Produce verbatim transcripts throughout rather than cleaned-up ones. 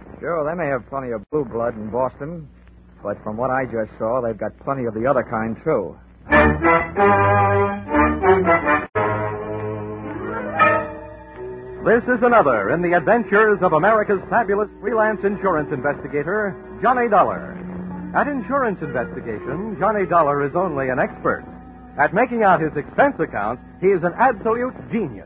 Sure, they may have plenty of blue blood in Boston, but from what I just saw, they've got plenty of the other kind, too. This is another in the adventures of America's fabulous freelance insurance investigator, Johnny Dollar. At insurance investigation, Johnny Dollar is only an expert. At making out his expense accounts, he is an absolute genius.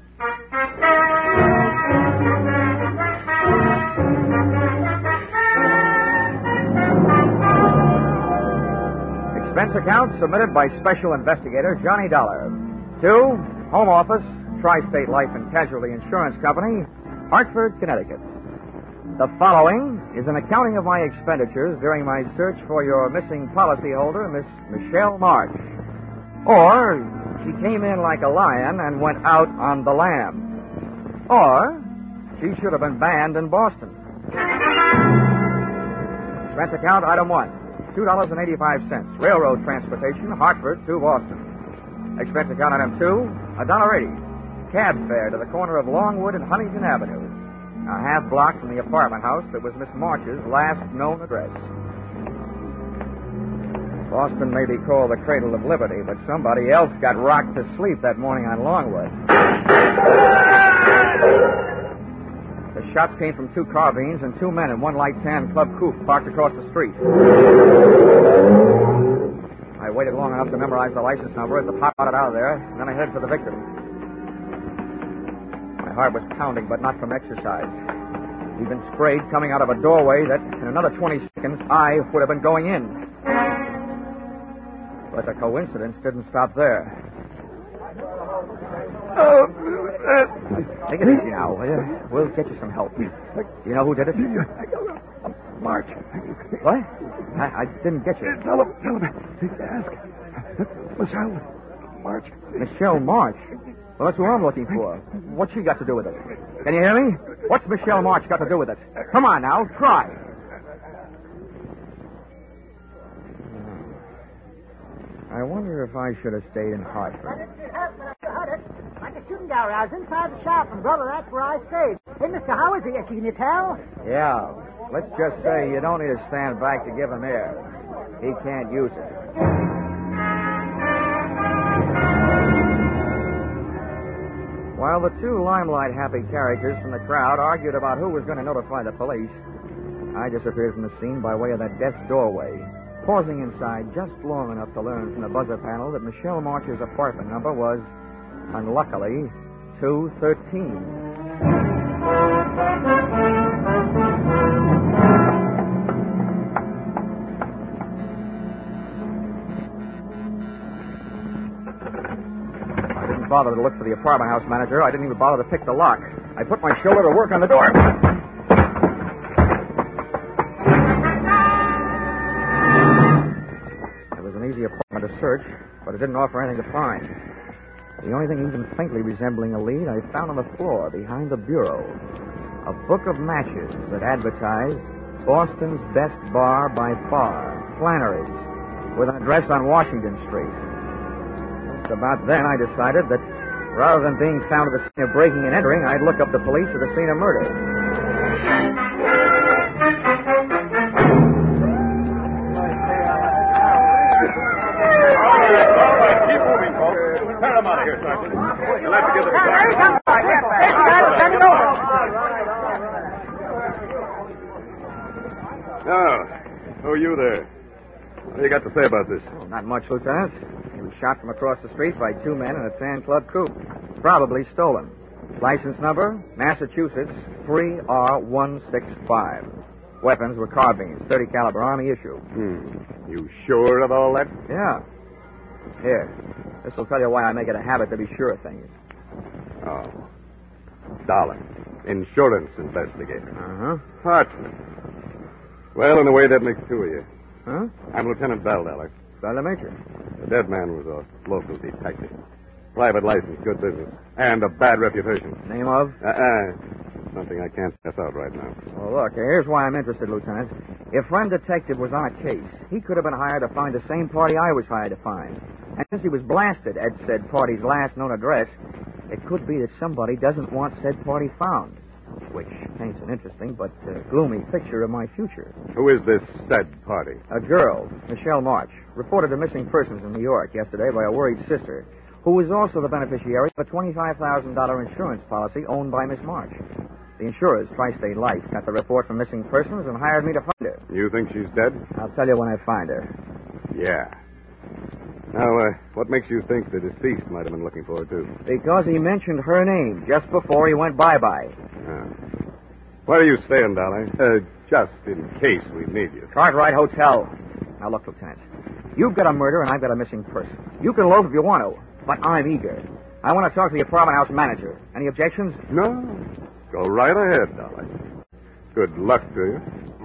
Expense account submitted by Special Investigator Johnny Dollar. To Home Office, Tri-State Life and Casualty Insurance Company, Hartford, Connecticut. The following is an accounting of my expenditures during my search for your missing policyholder, Miss Michelle March. Or, she came in like a lion and went out on the lamb. Or, she should have been banned in Boston. Expense account item one, two dollars and eighty-five cents. Railroad transportation, Hartford to Boston. Expense account item two, one dollar eighty. Cab fare to the corner of Longwood and Huntington Avenue, a half block from the apartment house that was Miss March's last known address. Boston may be called the cradle of liberty, but somebody else got rocked to sleep that morning on Longwood. The shots came from two carbines and two men in one light tan club coupe parked across the street. I waited long enough to memorize the license number as the pot got out of there, and then I headed for the victim. My heart was pounding, but not from exercise. He'd been sprayed coming out of a doorway that, in another twenty seconds, I would have been going in. But the coincidence didn't stop there. Oh, uh, Take it easy now, will you? We'll get you some help. Do you know who did it? March. What? I, I didn't get you. Tell him, tell him. Ask. Michelle March. Michelle March? Well, that's who I'm looking for. What's she got to do with it? Can you hear me? What's Michelle March got to do with it? Come on now, try. I wonder if I should have stayed in Hartford. Like a shooting gallery. I was inside the shop, and, brother, that's where I stayed. Hey, mister, how is he? Can you tell? Yeah. Let's just say you don't need to stand back to give him air. He can't use it. While the two limelight-happy characters from the crowd argued about who was going to notify the police, I disappeared from the scene by way of that death's doorway, pausing inside just long enough to learn from the buzzer panel that Michelle March's apartment number was, unluckily, two thirteen. I didn't bother to look for the apartment house manager. I didn't even bother to pick the lock. I put my shoulder to work on the door. Apartment to search, but it didn't offer anything to find. The only thing even faintly resembling a lead I found on the floor behind the bureau. A book of matches that advertised Boston's best bar by far, Flannery's, with an address on Washington Street. Just about then I decided that rather than being found at the scene of breaking and entering, I'd look up the police at the scene of murder. Tear him out of here, Sergeant. You'll have to give them a Now, who are you there? What do you got to say about this? Oh, not much, Lieutenant. He was shot from across the street by two men in a tan club coupe. Probably stolen. License number, Massachusetts, three R one six five. Weapons were carbines, thirty caliber Army issue. Hmm. You sure of all that? Yeah. Here. This will tell you why I make it a habit to be sure of things. Oh. Dollar. Insurance investigator. Uh-huh. Hartford. Well, in a way, that makes two of you. Huh? I'm Lieutenant Bell, Dollar. Bell, the Major. The dead man was a local detective. Private license, good business. And a bad reputation. Name of? Uh-uh. Something I can't pass out right now. Well, look, here's why I'm interested, Lieutenant. If friend detective was on a case, he could have been hired to find the same party I was hired to find. And since he was blasted at said party's last known address, it could be that somebody doesn't want said party found. which paints an interesting but uh, gloomy picture of my future. Who is this said party? A girl, Michelle March, reported a missing persons in New York yesterday by a worried sister, who was also the beneficiary of a twenty-five thousand dollars insurance policy owned by Miss March. The insurers, Tri-State Life, got the report from missing persons and hired me to find her. You think she's dead? I'll tell you when I find her. Yeah. Now, uh, what makes you think the deceased might have been looking for her, too? Because he mentioned her name just before he went bye-bye. Ah. Where are you staying, Dolly? Uh, just in case we need you. Cartwright Hotel. Now, look, Lieutenant. You've got a murder and I've got a missing person. You can loaf if you want to, but I'm eager. I want to talk to the apartment house manager. Any objections? No. Go right ahead, Dolly. Good luck to you.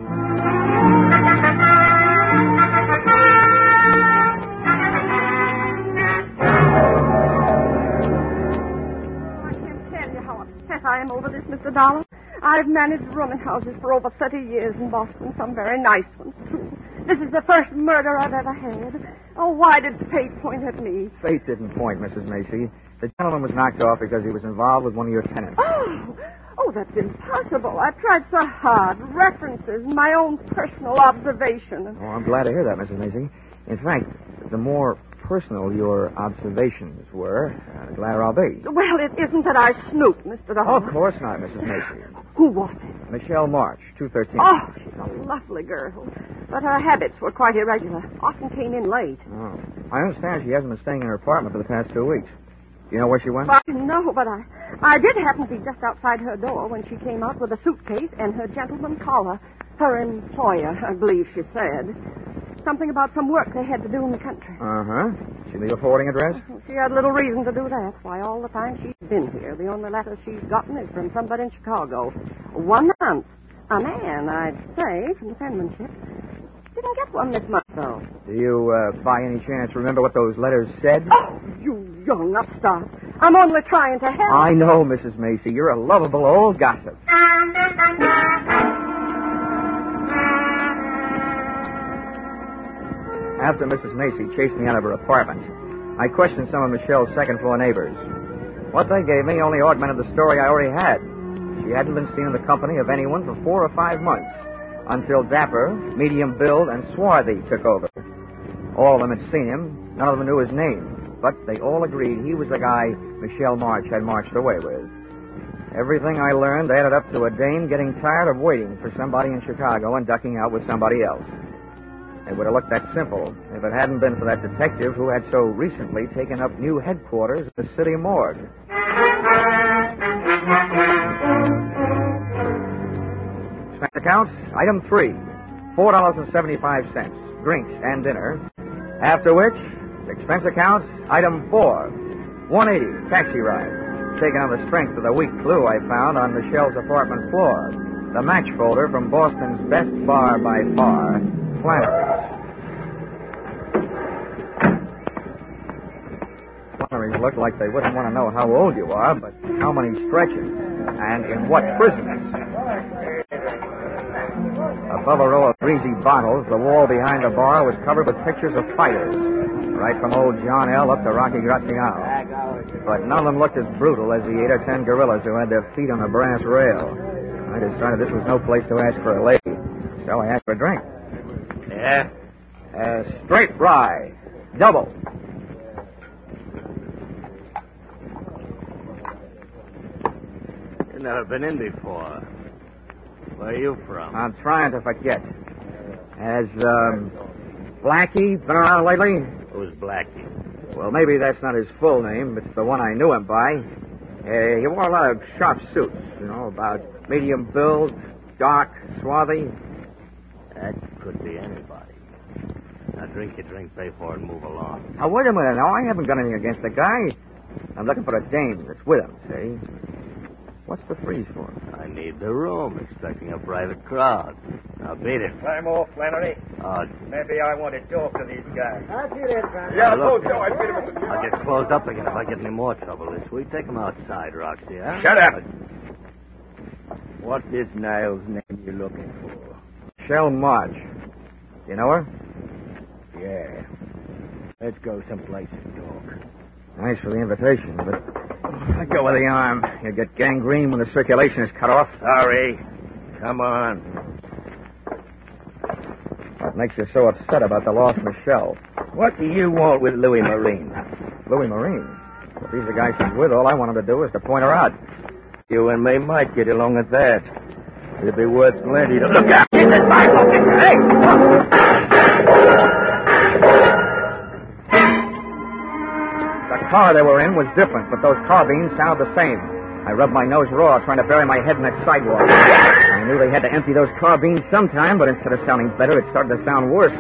I can't tell you how upset I am over this, Mister Dollar. I've managed rooming houses for over thirty years in Boston, some very nice ones, too. This is the first murder I've ever had. Oh, why did fate point at me? Fate didn't point, Missus Macy. The gentleman was knocked off because he was involved with one of your tenants. Oh, oh, that's impossible. I've tried so hard. References, my own personal observation. Oh, I'm glad to hear that, Missus Macy. In fact, the more personal your observations were, uh, the gladder I'll be. Well, it isn't that I snooped, Mister Dollar. Oh, of course not, Missus Macy. Who was it? Michelle March, two thirteen. Oh, she's a lovely girl. But her habits were quite irregular. Often came in late. Oh. I understand she hasn't been staying in her apartment for the past two weeks. Do you know where she went? Well, no, but I, I did happen to be just outside her door when she came out with a suitcase and her gentleman caller. Her employer, I believe she said. Something about some work they had to do in the country. Uh-huh. She leave a forwarding address? She had little reason to do that. Why, all the time she's been here, the only letter she's gotten is from somebody in Chicago. One month. A man, I'd say, from the penmanship. Didn't get one this month, though. Do you, uh, by any chance, remember what those letters said? Oh, you young upstart. I'm only trying to help. I know, Missus Macy. You're a lovable old gossip. After Missus Macy chased me out of her apartment, I questioned some of Michelle's second-floor neighbors. What they gave me only augmented the story I already had. She hadn't been seen in the company of anyone for four or five months, until Dapper, medium build, and Swarthy took over. All of them had seen him. None of them knew his name, but they all agreed he was the guy Michelle March had marched away with. Everything I learned added up to a dame getting tired of waiting for somebody in Chicago and ducking out with somebody else. It would have looked that simple if it hadn't been for that detective who had so recently taken up new headquarters at the city morgue. Expense accounts, item three, four dollars and seventy-five cents, drinks and dinner. After which, expense accounts, item four, one hundred eighty dollars, taxi ride, taken on the strength of the weak clue I found on Michelle's apartment floor, the match folder from Boston's best bar by far, Flannery's. Flannery's look like they wouldn't want to know how old you are, but how many stretches, and in what prisons. Above a row of greasy bottles, the wall behind the bar was covered with pictures of fighters, right from old John L. up to Rocky Graziano. But none of them looked as brutal as the eight or ten gorillas who had their feet on a brass rail. I decided this was no place to ask for a lady, so I asked for a drink. Yeah? Uh, straight rye. Double. You've never been in before. Where are you from? I'm trying to forget. Has, um, Blackie been around lately? Who's Blackie? Well, maybe that's not his full name. It's the one I knew him by. Uh, he wore a lot of sharp suits, you know, about medium build, dark, swarthy. That could be anybody. Now drink your drink, pay for it, and move along. Now, wait a minute. Now, I haven't got anything against the guy. I'm looking for a dame that's with him, see? What's the freeze for? I need the room, expecting a private crowd. Now beat it. Climb off, Flannery. Uh, Maybe I want to talk to these guys. I'll see you later, Flannery. Yeah, look, Joe, I beat him with the... I'll get closed up again if I get any more trouble this week. Take him outside, Roxy, huh? Shut up. What's this Niles name you're looking for? Michelle March. You know her? Yeah. Let's go someplace and talk. Thanks for the invitation, but Let go of the arm. You get gangrene when the circulation is cut off. Sorry. Come on. What makes you so upset about the lost Michelle? What do you want with Louis Marine? Louis Marine? If he's the guy she's with, all I wanted to do was to point her out. You and me might get along at that. It'd be worth plenty to look at. Get this rifle! Hey! The car they were in was different, but those carbines sounded the same. I rubbed my nose raw, trying to bury my head in that sidewalk. I knew they had to empty those carbines sometime, but instead of sounding better, it started to sound worse.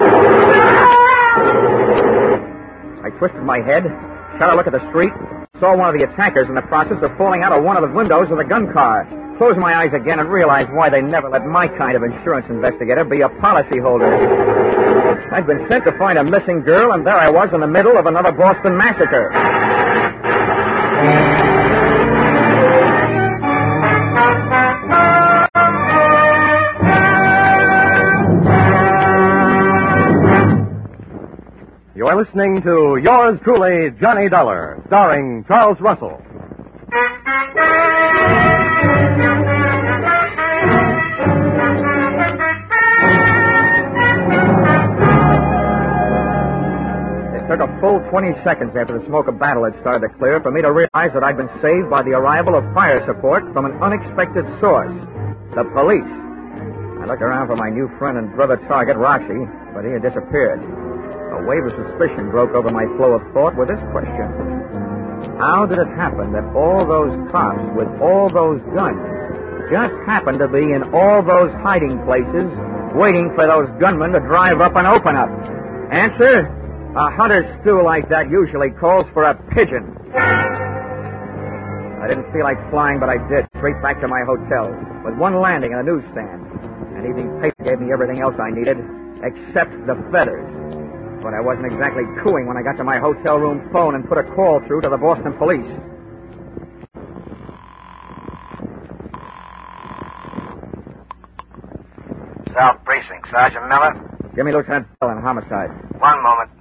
I twisted my head, shot a look at the street, saw one of the attackers in the process of falling out of one of the windows of the gun car. Closed my eyes again and realized why they never let my kind of insurance investigator be a policyholder. I'd been sent to find a missing girl, and there I was in the middle of another Boston massacre. You are listening to Yours Truly, Johnny Dollar, starring Charles Russell. It took a full twenty seconds after the smoke of battle had started to clear for me to realize that I'd been saved by the arrival of fire support from an unexpected source, the police. I looked around for my new friend and brother target, Roxy, but he had disappeared. A wave of suspicion broke over my flow of thought with this question. How did it happen that all those cops with all those guns just happened to be in all those hiding places waiting for those gunmen to drive up and open up? Answer, a hunter's stew like that usually calls for a pigeon. I didn't feel like flying, but I did, straight back to my hotel, with one landing and a newsstand. An evening paper gave me everything else I needed, except the feathers. But I wasn't exactly cooing when I got to my hotel room phone and put a call through to the Boston police. South Precinct, Sergeant Miller. Give me Lieutenant Bell in homicide. One moment.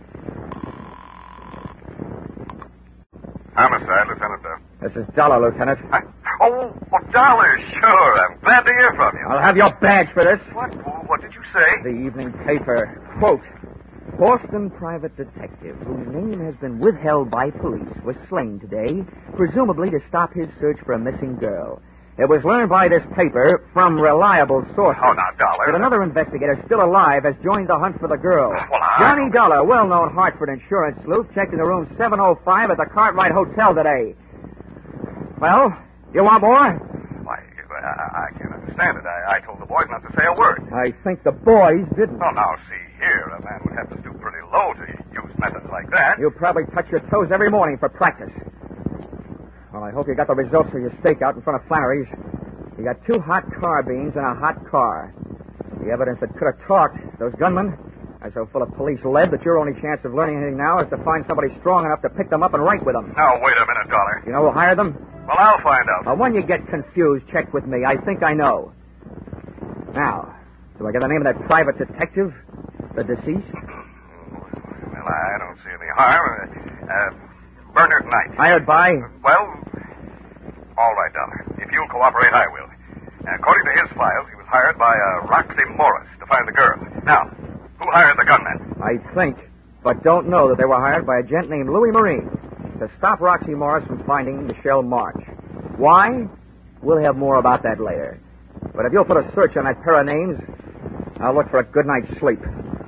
Homicide, Lieutenant Bell. This is Dollar, Lieutenant. I, oh, oh, Dollar, sure. I'm glad to hear from you. I'll have your badge for this. What? What did you say? The evening paper. Quote, Boston private detective, whose name has been withheld by police, was slain today, presumably to stop his search for a missing girl. It was learned by this paper from reliable sources Oh, now, Dollar. that another investigator still alive has joined the hunt for the girl. Well, I... Johnny Dollar, well-known Hartford insurance sleuth, checked into room seven oh five at the Cartwright Hotel today. Well, you want more? Why, I, I can't understand it. I, I told the boys not to say a word. I think the boys didn't. Oh, now, see here. A man would have to stoop pretty low to use methods like that. You probably touch your toes every morning for practice. Well, I hope you got the results of your stakeout in front of Flannery's. You got two hot carbines and a hot car. The evidence that could have talked, those gunmen, are so full of police lead that your only chance of learning anything now is to find somebody strong enough to pick them up and write with them. Now, wait a minute, Dollar. You know who hired them? Well, I'll find out. Well, when you get confused, check with me. I think I know. Now, do I get the name of that private detective? The deceased? Well, I don't see any harm. Uh, Bernard Knight. Hired by? Well, all right, Dollar. If you'll cooperate, I will. According to his files, he was hired by uh, Roxy Morris to find the girl. Now, who hired the gunman? I think, but don't know that they were hired by a gent named Louis Marine to stop Roxy Morris from finding Michelle March. Why? We'll have more about that later. But if you'll put a search on that pair of names, I'll look for a good night's sleep.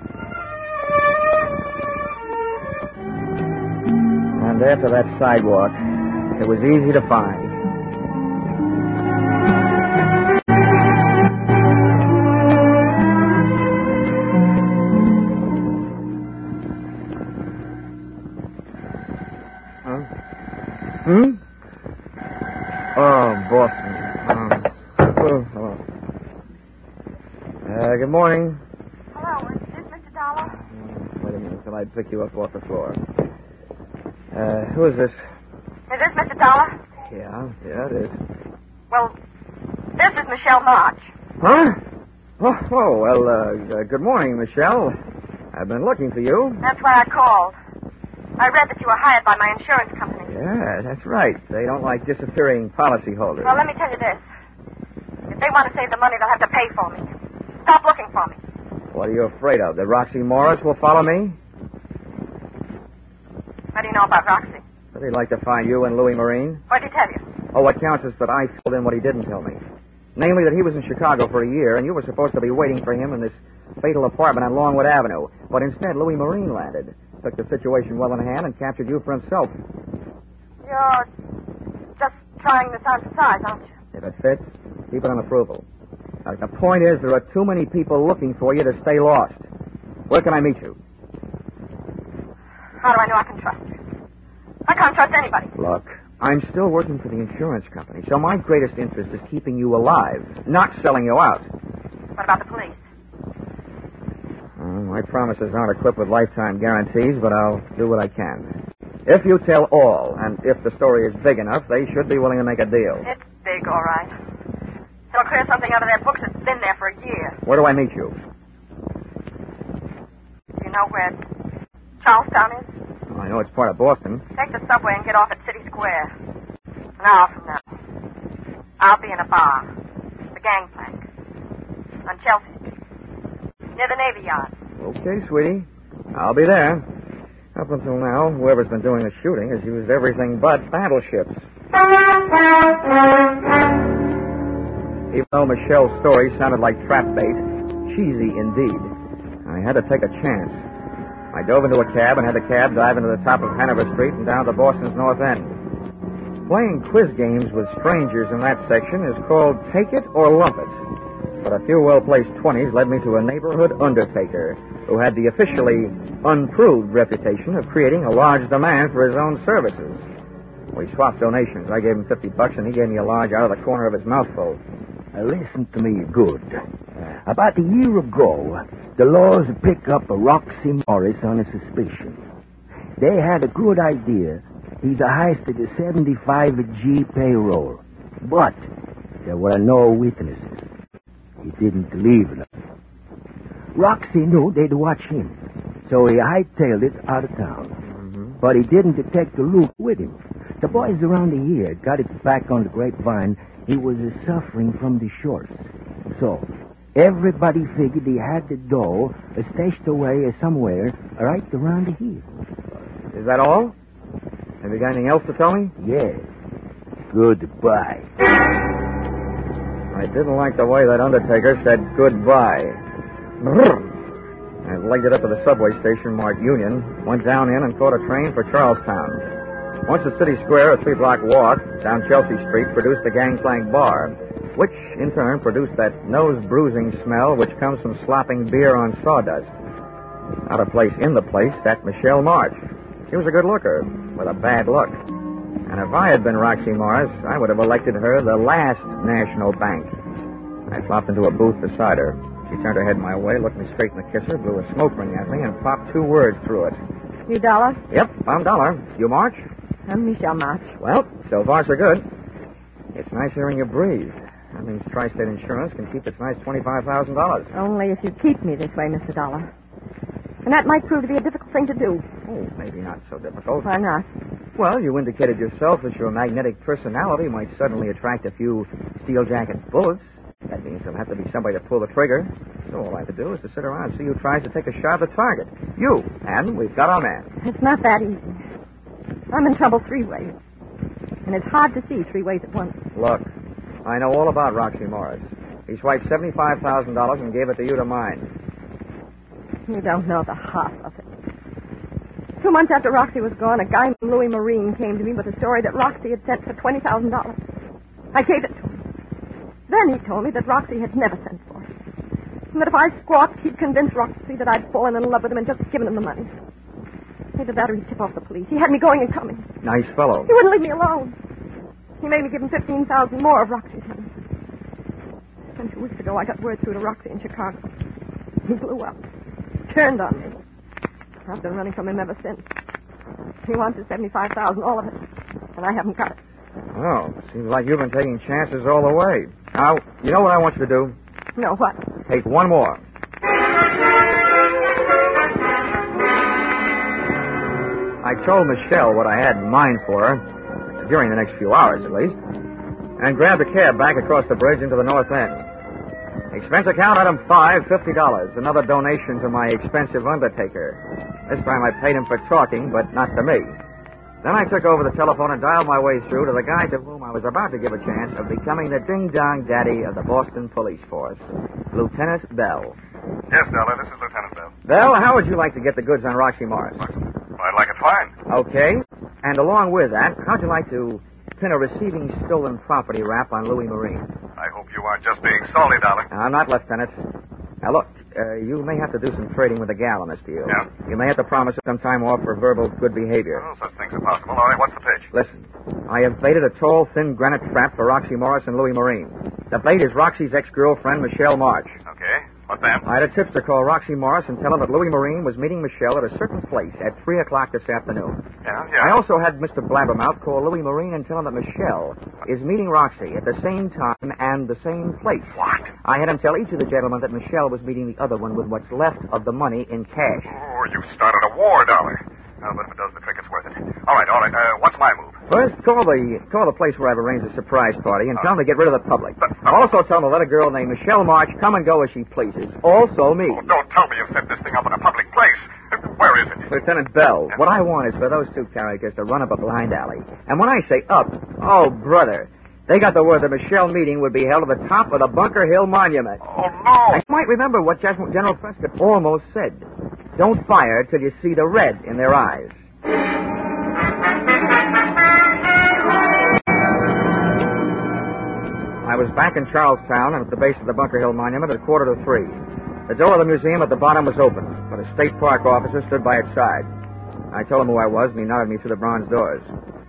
And after that sidewalk, it was easy to find. Huh? Hmm? Oh, Boston. Um, oh, hello. Uh, good morning. Hello, is this Mister Dollar? Uh, wait a minute till I pick you up off the floor. Uh, who is this? Is this Mister Dollar? Yeah, yeah, it is. Well, this is Michelle March. Huh? Oh, oh well, uh, uh, good morning, Michelle. I've been looking for you. That's why I called. I read that you were hired by my insurance company. Yeah, that's right. They don't like disappearing policyholders. Well, let me tell you this. If they want to save the money, they'll have to pay for me. Stop looking for me. What are you afraid of? That Roxy Morris will follow me? What do you know about Roxy? Would he like to find you and Louis Marine? What did he tell you? Oh, what counts is that I filled in what he didn't tell me. Namely, that he was in Chicago for a year, and you were supposed to be waiting for him in this fatal apartment on Longwood Avenue. But instead, Louis Marine landed, took the situation well in hand, and captured you for himself. You're just trying this on for size, aren't you? If it fits, keep it on approval. Now, the point is, there are too many people looking for you to stay lost. Where can I meet you? How do I know I can trust you? I can't trust anybody. Look, I'm still working for the insurance company, so my greatest interest is keeping you alive, not selling you out. What about the police? Well, my promises aren't equipped with lifetime guarantees, but I'll do what I can. If you tell all, and if the story is big enough, they should be willing to make a deal. It's big, all right. They'll clear something out of their books that's been there for a year. Where do I meet you? Do you know where Charlestown is? Well, I know it's part of Boston. Take the subway and get off at City Square. An hour from now. I'll be in a bar. The Gangplank. On Chelsea Street. Near the Navy Yard. Okay, sweetie. I'll be there. Up until now, whoever's been doing the shooting has used everything but battleships. Even though Michelle's story sounded like trap bait, cheesy indeed, I had to take a chance. I dove into a cab and had the cab dive into the top of Hanover Street and down to Boston's North End. Playing quiz games with strangers in that section is called Take It or Lump It. But a few well-placed twenties led me to a neighborhood undertaker who had the officially unproved reputation of creating a large demand for his own services. We swapped donations. I gave him fifty bucks, and he gave me a large out of the corner of his mouthful. Now, listen to me good. About a year ago, the laws picked up a Roxy Morris on a suspicion. They had a good idea. He's a heisted a seventy-five G payroll. But there were no witnesses. He didn't leave nothing. Roxy knew they'd watch him, so he hightailed it out of town. Mm-hmm. But he didn't detect the loop with him. The boys around here got it back on the grapevine. He was uh, suffering from the shorts. So, everybody figured he had the dough uh, stashed away uh, somewhere right around here. Is that all? Have you got anything else to tell me? Yes. Goodbye. I didn't like the way that undertaker said goodbye. I legged it up to the subway station marked Union, went down in and caught a train for Charlestown. Once at City Square, a three-block walk down Chelsea Street produced the Gangplank Bar, which, in turn, produced that nose-bruising smell which comes from slopping beer on sawdust. Out of place in the place sat Michelle March. She was a good looker, with a bad look. And if I had been Roxy Morris, I would have elected her the last national bank. I flopped into a booth beside her. She turned her head my way, looked me straight in the kisser, blew a smoke ring at me, and popped two words through it. You Dollar? Yep, I'm Dollar. You March? I'm Michelle March. Well, so far so good. It's nice hearing you breathe. That means Tri-State Insurance can keep its nice twenty-five thousand dollars. Only if you keep me this way, Mister Dollar. And that might prove to be a difficult thing to do. Oh, maybe not so difficult. Why not? Well, you indicated yourself that your magnetic personality might suddenly attract a few steel jacket bullets. That means there'll have to be somebody to pull the trigger. So all I have to do is to sit around and see who tries to take a shot at the target. You. And we've got our man. It's not that easy. I'm in trouble three ways. And it's hard to see three ways at once. Look, I know all about Roxy Morris. He swiped seventy-five thousand dollars and gave it to you to mine. You don't know the half of it. Two months after Roxy was gone, a guy named Louis Marine came to me with a story that Roxy had sent for twenty thousand dollars. I gave it to him. Then he told me that Roxy had never sent for it. And that if I squawked, he'd convince Roxy that I'd fallen in love with him and just given him the money. Either that or he'd tip off the police. He had me going and coming. Nice fellow. He wouldn't leave me alone. He made me give him fifteen thousand more of Roxy's money. Then two weeks ago, I got word through to Roxy in Chicago. He blew up. Turned on me. I've been running from him ever since. He wants his seventy-five thousand dollars, all of it. And I haven't got it. Oh, seems like you've been taking chances all the way. Now, you know what I want you to do? No, what? Take one more. I I told Michelle what I had in mind for her, during the next few hours at least, and grabbed a cab back across the bridge into the north end. Expense account item five, fifty dollars. Another donation to my expensive undertaker. This time I paid him for talking, but not to me. Then I took over the telephone and dialed my way through to the guy to whom I was about to give a chance of becoming the ding-dong daddy of the Boston Police Force, Lieutenant Bell. Yes, Dollar, this is Lieutenant Bell. Bell, how would you like to get the goods on Roxy Morris? Well, I'd like it fine. Okay. And along with that, how'd you like to pin a receiving stolen property rap on Louis Marine? I hope you aren't just being salty, Dollar. I'm not, Lieutenant. Now, look, uh, you may have to do some trading with the gal on this deal. Yeah? You may have to promise her some time off for verbal good behavior. Well, such things are possible. All right, what's the pitch? Listen, I have baited a tall, thin granite trap for Roxy Morris and Louis Marine. The bait is Roxy's ex-girlfriend, Michelle March. Okay. What then? I had a tipster call Roxy Morris and tell him that Louis Marine was meeting Michelle at a certain place at three o'clock this afternoon. Yeah, yeah. I also had Mister Blabbermouth call Louis Marine and tell him that Michelle is meeting Roxy at the same time and the same place. What? I had him tell each of the gentlemen that Michelle was meeting the other one with what's left of the money in cash. Oh, you started a war, Dollar. Oh, but if it does the trick, it's worth it. All right, all right. Uh, what's my move? First, call the call the place where I've arranged a surprise party and Uh, tell them to get rid of the public. But, uh, also tell them to let a girl named Michelle March come and go as she pleases. Also me. Oh, don't tell me you've set this thing up in a public place. Uh, Where is it? Lieutenant Bell, what I want is for those two characters to run up a blind alley. And when I say up, oh, brother, they got the word the Michelle meeting would be held at the top of the Bunker Hill Monument. Oh, no. You might remember what General Prescott almost said. Don't fire till you see the red in their eyes. I was back in Charlestown and at the base of the Bunker Hill Monument at quarter to three. The door of the museum at the bottom was open, but a state park officer stood by its side. I told him who I was, and he nodded me through the bronze doors.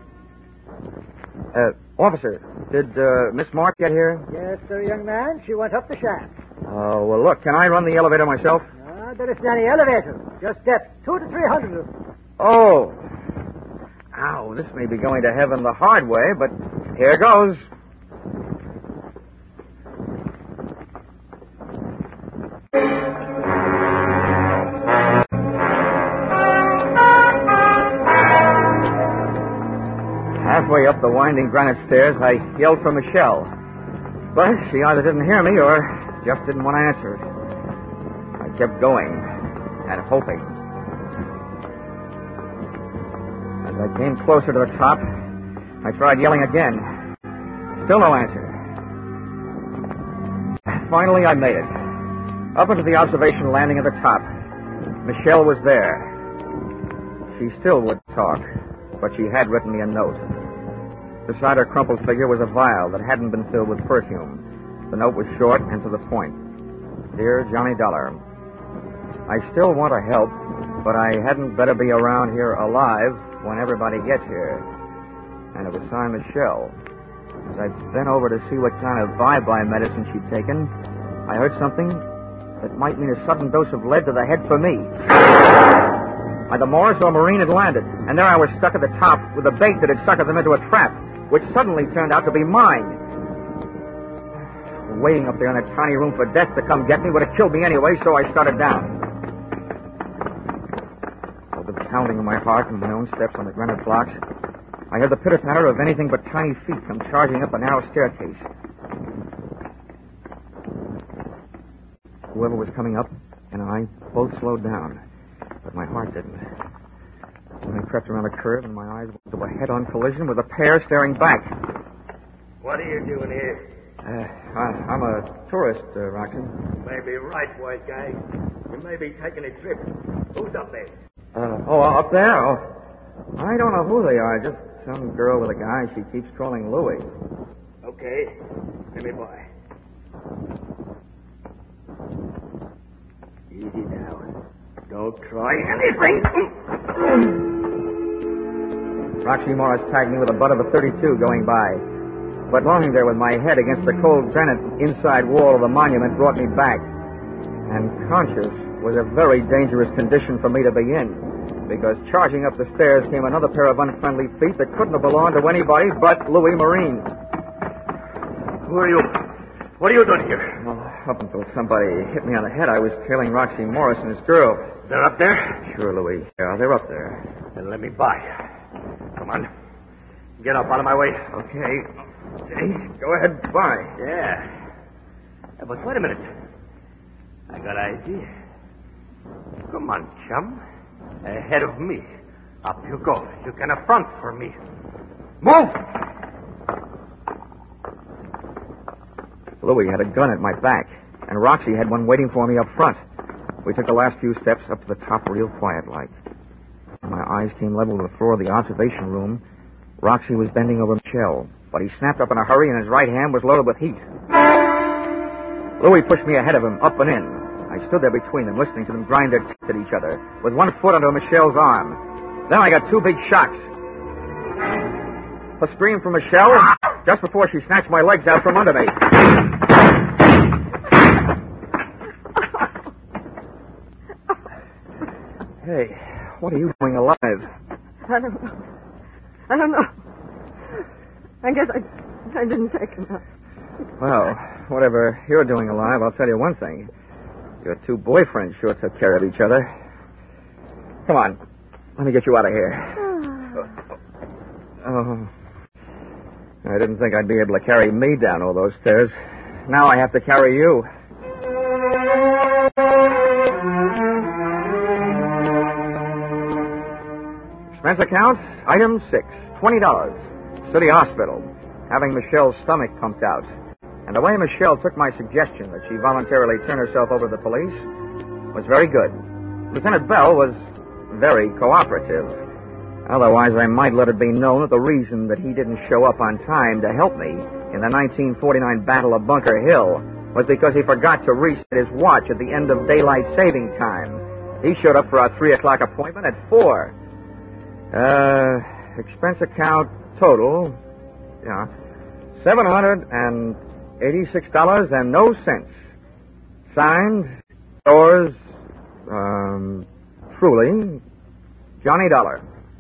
Uh, officer, did uh, Miss March get here? Yes, sir, young man. She went up the shaft. Oh, well, look, can I run the elevator myself? Ah, there isn't any elevator. Just steps. Two to three hundred of them. Oh. Ow, this may be going to heaven the hard way, but here goes. Halfway up the winding granite stairs, I yelled for Michelle. But she either didn't hear me or just didn't want to answer. I kept going and hoping. As I came closer to the top, I tried yelling again. Still no answer. Finally, I made it. Up into the observation landing at the top. Michelle was there. She still wouldn't talk, but she had written me a note. Beside her crumpled figure was a vial that hadn't been filled with perfume. The note was short and to the point. Dear Johnny Dollar, I still want to help, but I hadn't better be around here alive when everybody gets here. And it was signed Michelle. As I bent over to see what kind of bye-bye medicine she'd taken, I heard something that might mean a sudden dose of lead to the head for me. Either Morris or Marine had landed, and there I was stuck at the top with a bait that had suckered them into a trap, which suddenly turned out to be mine. Waiting up there in that tiny room for death to come get me would have killed me anyway, so I started down. With the pounding of my heart and my own steps on the granite blocks, I heard the pitter-patter of anything but tiny feet come charging up the narrow staircase. Whoever was coming up and I both slowed down, but my heart didn't. When I crept around a curve and my eyes went to a head-on collision with a pair staring back. What are you doing here? Uh, I, I'm a tourist, uh, Roxy. You may be right, white guy. You may be taking a trip. Who's up there? Uh, oh, up there? Oh, I don't know who they are. Just some girl with a guy she keeps calling Louis. Okay. Let me by. Easy now. Don't try anything. Roxy Morris tagged me with the butt of a thirty-two going by. But lying there with my head against the cold granite inside wall of the monument brought me back. And conscious was a very dangerous condition for me to be in, because charging up the stairs came another pair of unfriendly feet that couldn't have belonged to anybody but Louis Marine. Who are you? What are you doing here? Well, up until somebody hit me on the head, I was tailing Roxy Morris and his girl. They're up there? Sure, Louis. Yeah, they're up there. Then let me by. Come on. Get up out of my way. Okay. Okay. Go ahead, by. Yeah. yeah. But wait a minute. I got an idea. Come on, chum. Ahead of me. Up you go. You can affront for me. Move! Louis had a gun at my back, and Roxy had one waiting for me up front. We took the last few steps up to the top real quiet like. My eyes came level to the floor of the observation room. Roxy was bending over Michelle, but he snapped up in a hurry, and his right hand was loaded with heat. Louis pushed me ahead of him, up and in. I stood there between them, listening to them grind their teeth at each other, with one foot under Michelle's arm. Then I got two big shocks. A scream from Michelle just before she snatched my legs out from under me. Hey, what are you doing alive? I don't know. I don't know. I guess I, I didn't take enough. Well, whatever you're doing alive, I'll tell you one thing. Your two boyfriends sure took care of each other. Come on. Let me get you out of here. Oh. I didn't think I'd be able to carry me down all those stairs. Now I have to carry you. Expense account, item six, twenty dollars. City Hospital, having Michelle's stomach pumped out. And the way Michelle took my suggestion that she voluntarily turn herself over to the police was very good. Lieutenant Bell was very cooperative. Otherwise, I might let it be known that the reason that he didn't show up on time to help me in the nineteen forty-nine Battle of Bunker Hill was because he forgot to reset his watch at the end of daylight saving time. He showed up for our three o'clock appointment at four. Uh, expense account total, yeah, seven hundred and eighty-six dollars and no cents. Signed, yours, um, truly, Johnny Dollar.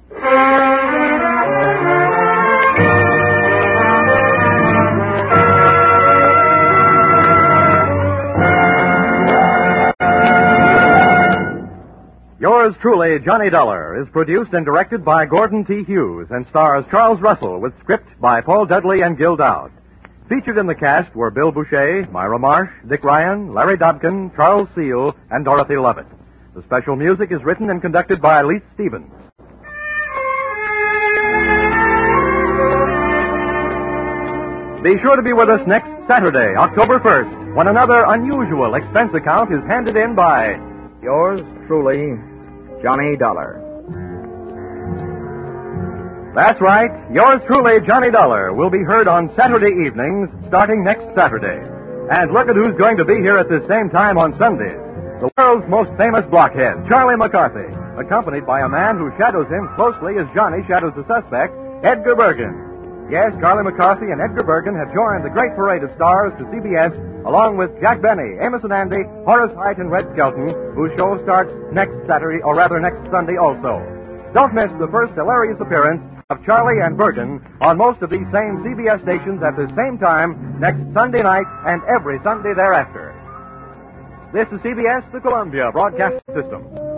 Yours truly, Johnny Dollar, is produced and directed by Gordon T. Hughes and stars Charles Russell with script by Paul Dudley and Gil Dowd. Featured in the cast were Bill Boucher, Myra Marsh, Dick Ryan, Larry Dobkin, Charles Seal, and Dorothy Lovett. The special music is written and conducted by Leith Stevens. Be sure to be with us next Saturday, October first, when another unusual expense account is handed in by yours truly, Johnny Dollar. That's right. Yours truly, Johnny Dollar, will be heard on Saturday evenings starting next Saturday. And look at who's going to be here at this same time on Sundays. The world's most famous blockhead, Charlie McCarthy, accompanied by a man who shadows him closely as Johnny shadows the suspect, Edgar Bergen. Yes, Charlie McCarthy and Edgar Bergen have joined the great parade of stars to C B S, along with Jack Benny, Amos and Andy, Horace Heidt, and Red Skelton, whose show starts next Saturday, or rather next Sunday also. Don't miss the first hilarious appearance of Charlie and Bergen on most of these same C B S stations at the same time next Sunday night and every Sunday thereafter. This is C B S, the Columbia Broadcasting System.